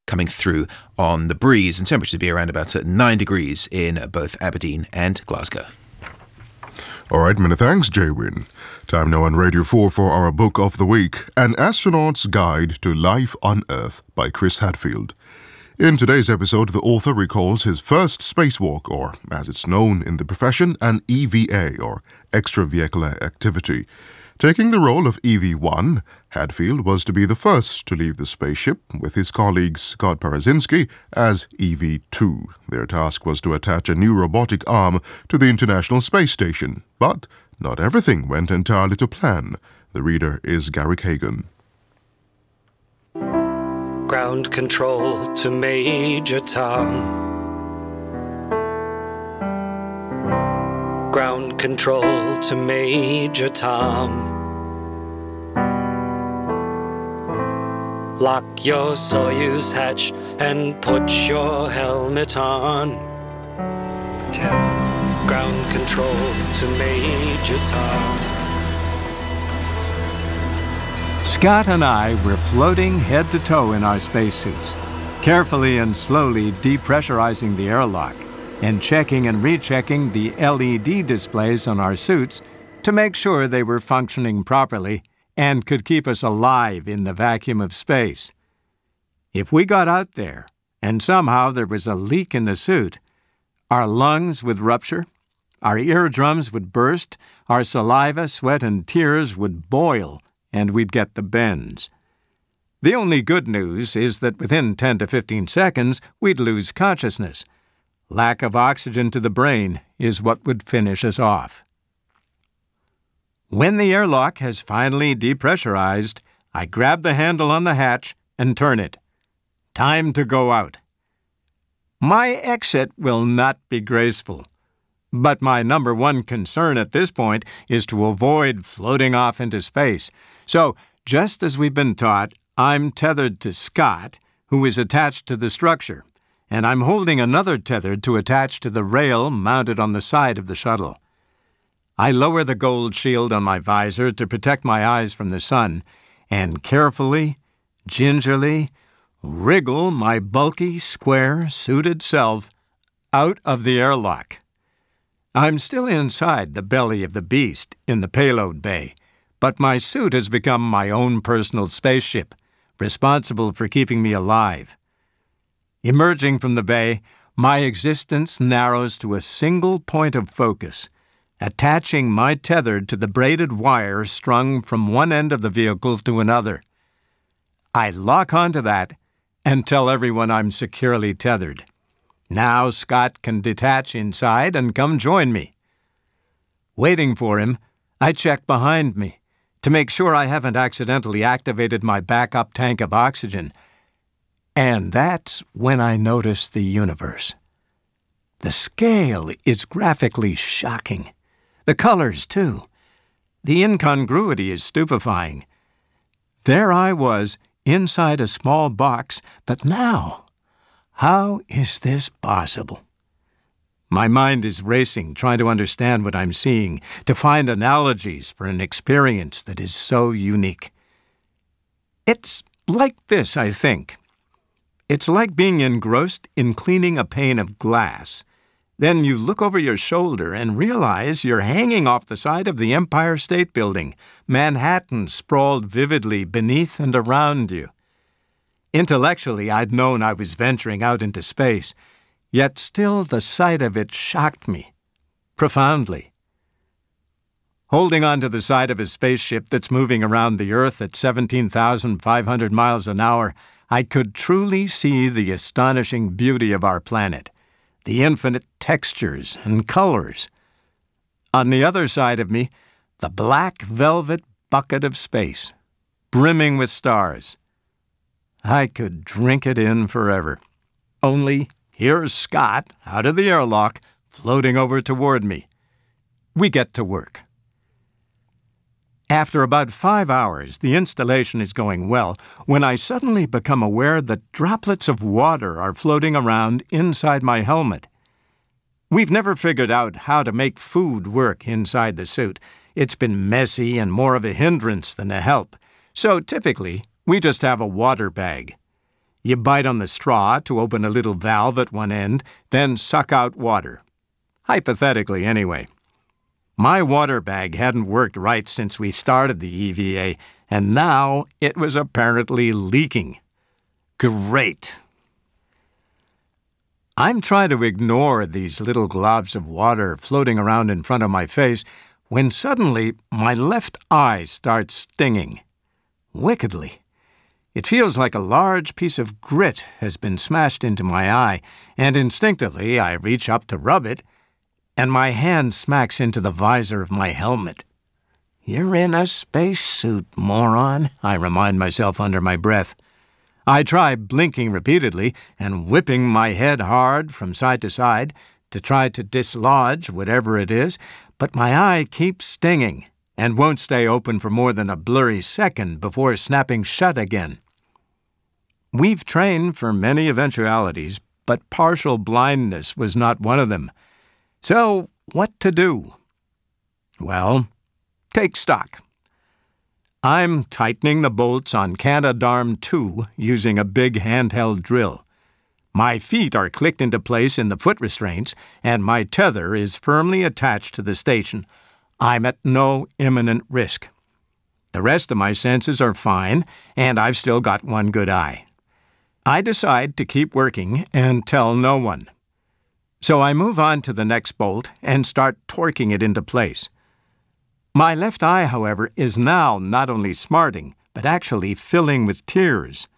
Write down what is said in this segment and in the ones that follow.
coming through on the breeze, and temperatures will be around about 9 degrees in both Aberdeen and Glasgow. All right, many thanks, Jay-Win. Time now on Radio 4 for our Book of the Week, An Astronaut's Guide to Life on Earth by Chris Hadfield. In today's episode, the author recalls his first spacewalk, or as it's known in the profession, an EVA, or extravehicular activity. Taking the role of EV-1, Hadfield was to be the first to leave the spaceship, with his colleague Scott Parazynski as EV-2. Their task was to attach a new robotic arm to the International Space Station. But not everything went entirely to plan. The reader is Garrick Hagan. Ground control to Major Tom. Ground control to Major Tom. Lock your Soyuz hatch and put your helmet on. Ground control to Major Tom. Scott and I were floating head to toe in our spacesuits, carefully and slowly depressurizing the airlock and checking and rechecking the LED displays on our suits to make sure they were functioning properly and could keep us alive in the vacuum of space. If we got out there and somehow there was a leak in the suit, our lungs would rupture, our eardrums would burst, our saliva, sweat, and tears would boil, and we'd get the bends. The only good news is that within 10 to 15 seconds, we'd lose consciousness. Lack of oxygen to the brain is what would finish us off. When the airlock has finally depressurized, I grab the handle on the hatch and turn it. Time to go out. My exit will not be graceful, but my number one concern at this point is to avoid floating off into space. So, just as we've been taught, I'm tethered to Scott, who is attached to the structure, and I'm holding another tether to attach to the rail mounted on the side of the shuttle. I lower the gold shield on my visor to protect my eyes from the sun, and carefully, gingerly, wriggle my bulky, square, suited self out of the airlock. I'm still inside the belly of the beast in the payload bay, but my suit has become my own personal spaceship, responsible for keeping me alive. Emerging from the bay, my existence narrows to a single point of focus, attaching my tether to the braided wire strung from one end of the vehicle to another. I lock onto that and tell everyone I'm securely tethered. Now Scott can detach inside and come join me. Waiting for him, I check behind me to make sure I haven't accidentally activated my backup tank of oxygen. And that's when I notice the universe. The scale is graphically shocking. The colors, too. The incongruity is stupefying. There I was, inside a small box, but now, how is this possible? My mind is racing, trying to understand what I'm seeing, to find analogies for an experience that is so unique. It's like this, I think. It's like being engrossed in cleaning a pane of glass. Then you look over your shoulder and realize you're hanging off the side of the Empire State Building, Manhattan sprawled vividly beneath and around you. Intellectually, I'd known I was venturing out into space, yet still the sight of it shocked me, profoundly. Holding onto the side of a spaceship that's moving around the Earth at 17,500 miles an hour, I could truly see the astonishing beauty of our planet, the infinite textures and colors. On the other side of me, the black velvet bucket of space, brimming with stars. I could drink it in forever. Only here's Scott, out of the airlock, floating over toward me. We get to work. After about 5 hours, the installation is going well, when I suddenly become aware that droplets of water are floating around inside my helmet. We've never figured out how to make food work inside the suit. It's been messy and more of a hindrance than a help, so typically we just have a water bag. You bite on the straw to open a little valve at one end, then suck out water. Hypothetically, anyway. My water bag hadn't worked right since we started the EVA, and now it was apparently leaking. Great! I'm trying to ignore these little globs of water floating around in front of my face when suddenly my left eye starts stinging. Wickedly. It feels like a large piece of grit has been smashed into my eye, and instinctively I reach up to rub it, and my hand smacks into the visor of my helmet. "You're in a spacesuit, moron," I remind myself under my breath. I try blinking repeatedly and whipping my head hard from side to side to try to dislodge whatever it is, but my eye keeps stinging and won't stay open for more than a blurry second before snapping shut again. We've trained for many eventualities, but partial blindness was not one of them. So, what to do? Well, take stock. I'm tightening the bolts on Canadarm 2 using a big handheld drill. My feet are clicked into place in the foot restraints, and my tether is firmly attached to the station. I'm at no imminent risk. The rest of my senses are fine, and I've still got one good eye. I decide to keep working and tell no one. So I move on to the next bolt and start torquing it into place. My left eye, however, is now not only smarting, but actually filling with tears.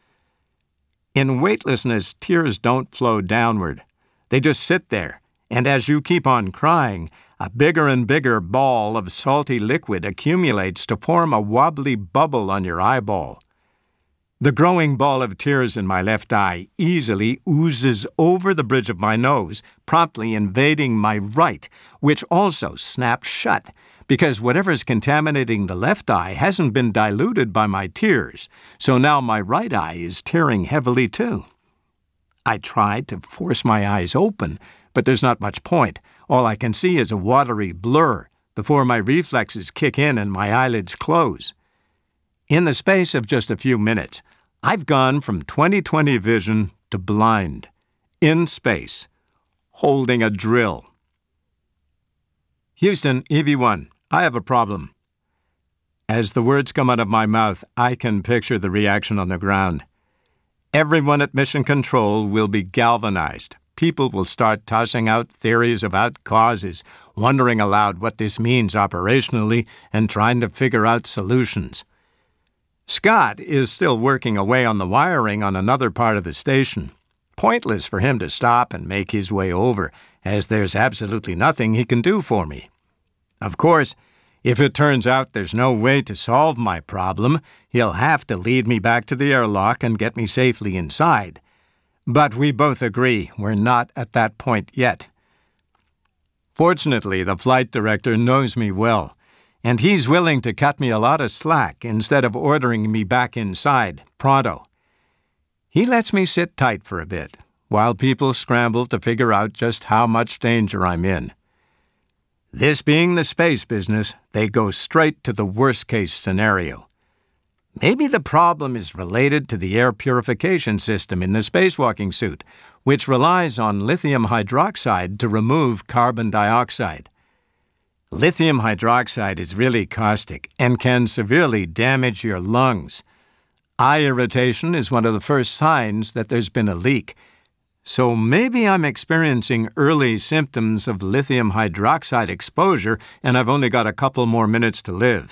In weightlessness, tears don't flow downward. They just sit there, and as you keep on crying, a bigger and bigger ball of salty liquid accumulates to form a wobbly bubble on your eyeball. The growing ball of tears in my left eye easily oozes over the bridge of my nose, promptly invading my right, which also snaps shut, because whatever's contaminating the left eye hasn't been diluted by my tears, so now my right eye is tearing heavily too. I try to force my eyes open, but there's not much point. All I can see is a watery blur before my reflexes kick in and my eyelids close. In the space of just a few minutes, I've gone from 20/20 vision to blind, in space, holding a drill. Houston, EV1, I have a problem. As the words come out of my mouth, I can picture the reaction on the ground. Everyone at Mission Control will be galvanized. People will start tossing out theories about causes, wondering aloud what this means operationally, and trying to figure out solutions. Scott is still working away on the wiring on another part of the station. Pointless for him to stop and make his way over, as there's absolutely nothing he can do for me. Of course, if it turns out there's no way to solve my problem, he'll have to lead me back to the airlock and get me safely inside. But we both agree we're not at that point yet. Fortunately, the flight director knows me well, and he's willing to cut me a lot of slack instead of ordering me back inside, pronto. He lets me sit tight for a bit, while people scramble to figure out just how much danger I'm in. This being the space business, they go straight to the worst-case scenario. Maybe the problem is related to the air purification system in the spacewalking suit, which relies on lithium hydroxide to remove carbon dioxide. Lithium hydroxide is really caustic and can severely damage your lungs. Eye irritation is one of the first signs that there's been a leak. So maybe I'm experiencing early symptoms of lithium hydroxide exposure and I've only got a couple more minutes to live.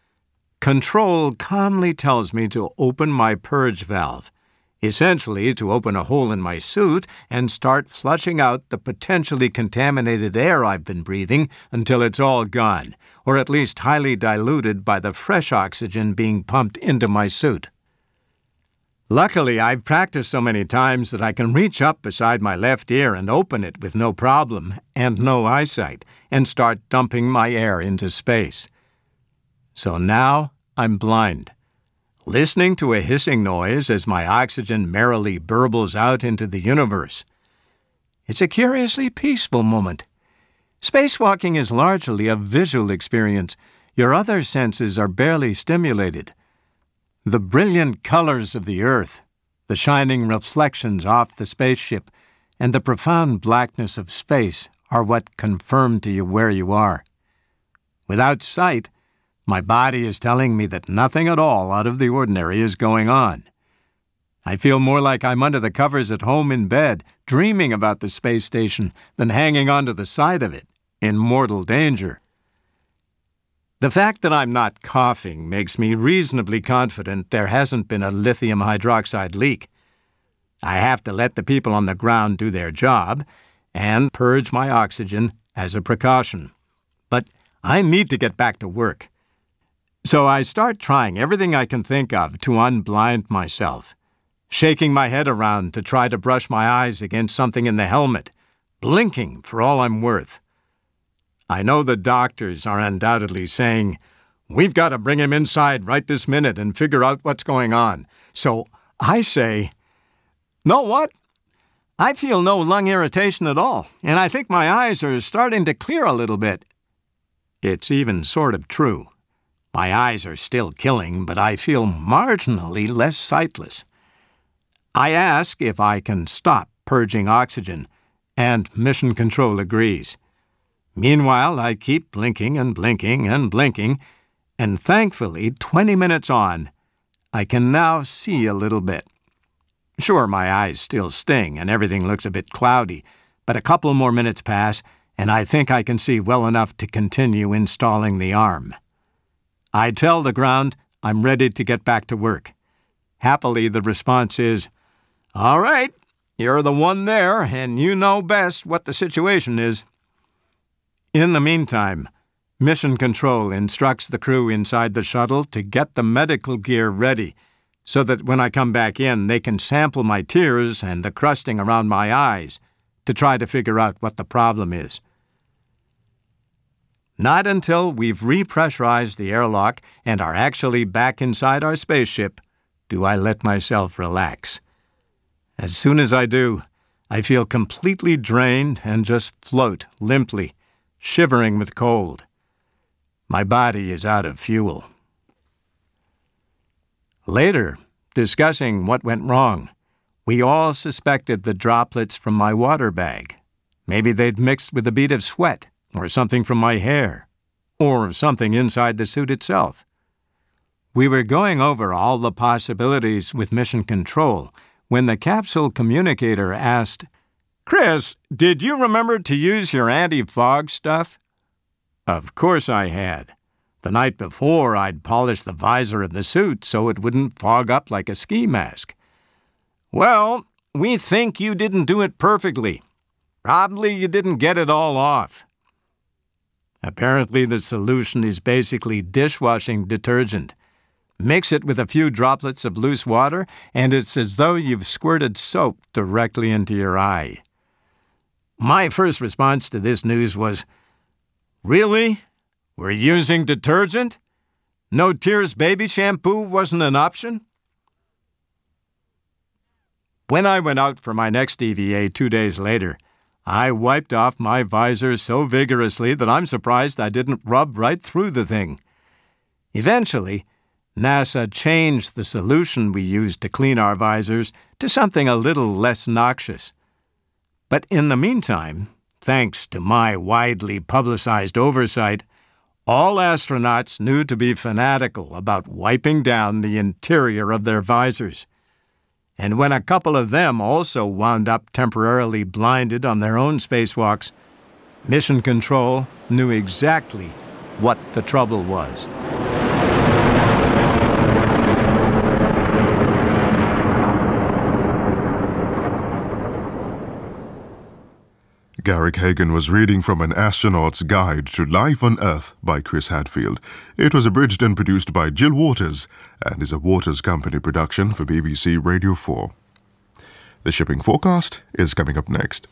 Control calmly tells me to open my purge valve, essentially to open a hole in my suit and start flushing out the potentially contaminated air I've been breathing until it's all gone, or at least highly diluted by the fresh oxygen being pumped into my suit. Luckily, I've practiced so many times that I can reach up beside my left ear and open it with no problem and no eyesight and start dumping my air into space. So now I'm blind, listening to a hissing noise as my oxygen merrily burbles out into the universe. It's a curiously peaceful moment. Spacewalking is largely a visual experience. Your other senses are barely stimulated. The brilliant colors of the Earth, The shining reflections off the spaceship and the profound blackness of space are what confirm to you where you are. Without sight, my body is telling me that nothing at all out of the ordinary is going on. I feel more like I'm under the covers at home in bed, dreaming about the space station, than hanging onto the side of it, in mortal danger. The fact that I'm not coughing makes me reasonably confident there hasn't been a lithium hydroxide leak. I have to let the people on the ground do their job and purge my oxygen as a precaution. But I need to get back to work. So I start trying everything I can think of to unblind myself, shaking my head around to try to brush my eyes against something in the helmet, blinking for all I'm worth. I know the doctors are undoubtedly saying, "We've got to bring him inside right this minute and figure out what's going on." So I say, "Know what? I feel no lung irritation at all, and I think my eyes are starting to clear a little bit." It's even sort of true. My eyes are still killing, but I feel marginally less sightless. I ask if I can stop purging oxygen, and Mission Control agrees. Meanwhile, I keep blinking and blinking and blinking, and thankfully, 20 minutes on, I can now see a little bit. Sure, my eyes still sting and everything looks a bit cloudy, but a couple more minutes pass, and I think I can see well enough to continue installing the arm. I tell the ground I'm ready to get back to work. Happily, the response is, "All right, you're the one there, and you know best what the situation is." In the meantime, Mission Control instructs the crew inside the shuttle to get the medical gear ready so that when I come back in, they can sample my tears and the crusting around my eyes to try to figure out what the problem is. Not until we've repressurized the airlock and are actually back inside our spaceship do I let myself relax. As soon as I do, I feel completely drained and just float limply, shivering with cold. My body is out of fuel. Later, discussing what went wrong, we all suspected the droplets from my water bag. Maybe they'd mixed with a bead of sweat, or something from my hair, or something inside the suit itself. We were going over all the possibilities with Mission Control when the capsule communicator asked, "Chris, did you remember to use your anti-fog stuff?" Of course I had. The night before, I'd polished the visor of the suit so it wouldn't fog up like a ski mask. "Well, we think you didn't do it perfectly. Probably you didn't get it all off." Apparently, the solution is basically dishwashing detergent. Mix it with a few droplets of loose water, and it's as though you've squirted soap directly into your eye. My first response to this news was, "Really? We're using detergent? No Tears baby shampoo wasn't an option?" When I went out for my next EVA 2 days later, I wiped off my visor so vigorously that I'm surprised I didn't rub right through the thing. Eventually, NASA changed the solution we used to clean our visors to something a little less noxious. But in the meantime, thanks to my widely publicized oversight, all astronauts knew to be fanatical about wiping down the interior of their visors. And when a couple of them also wound up temporarily blinded on their own spacewalks, Mission Control knew exactly what the trouble was. Garrick Hagon was reading from An Astronaut's Guide to Life on Earth by Chris Hadfield. It was abridged and produced by Jill Waters and is a Waters Company production for BBC Radio 4. The shipping forecast is coming up next.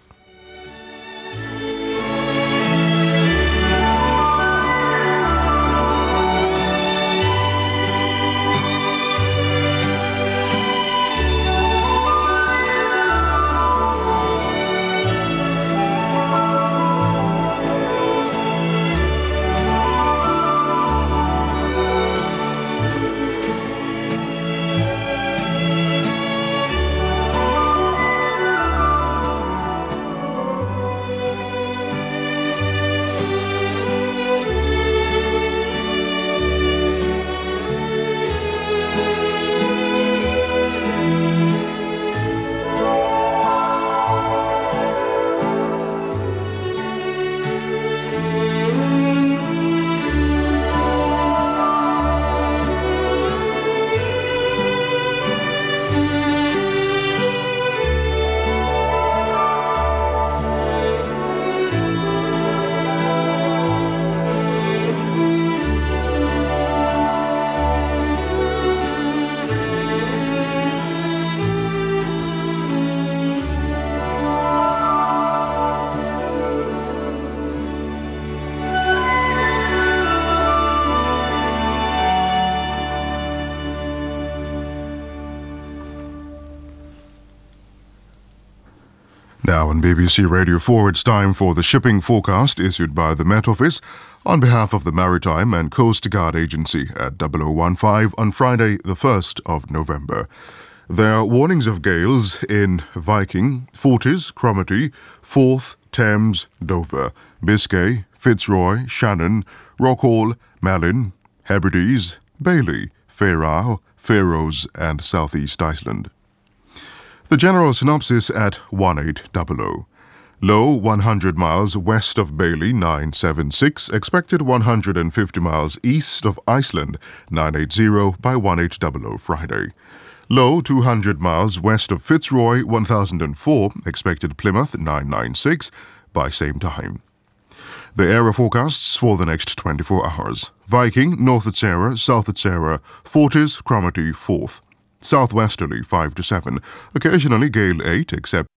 Now on BBC Radio 4, it's time for the shipping forecast issued by the Met Office on behalf of the Maritime and Coast Guard Agency at 0015 on Friday, the 1st of November. There are warnings of gales in Viking, Forties, Cromarty, Forth, Thames, Dover, Biscay, Fitzroy, Shannon, Rockall, Malin, Hebrides, Bailey, Faroe, Faroes and Southeast Iceland. The general synopsis at 1800. Low 100 miles west of Bailey 976, expected 150 miles east of Iceland 980 by 1800 Friday. Low 200 miles west of Fitzroy 1004, expected Plymouth 996 by same time. The area forecasts for the next 24 hours. Viking, north at Sarah, south at Sarah, Forties, Cromarty, Forth. Southwesterly 5 to 7, occasionally gale 8, except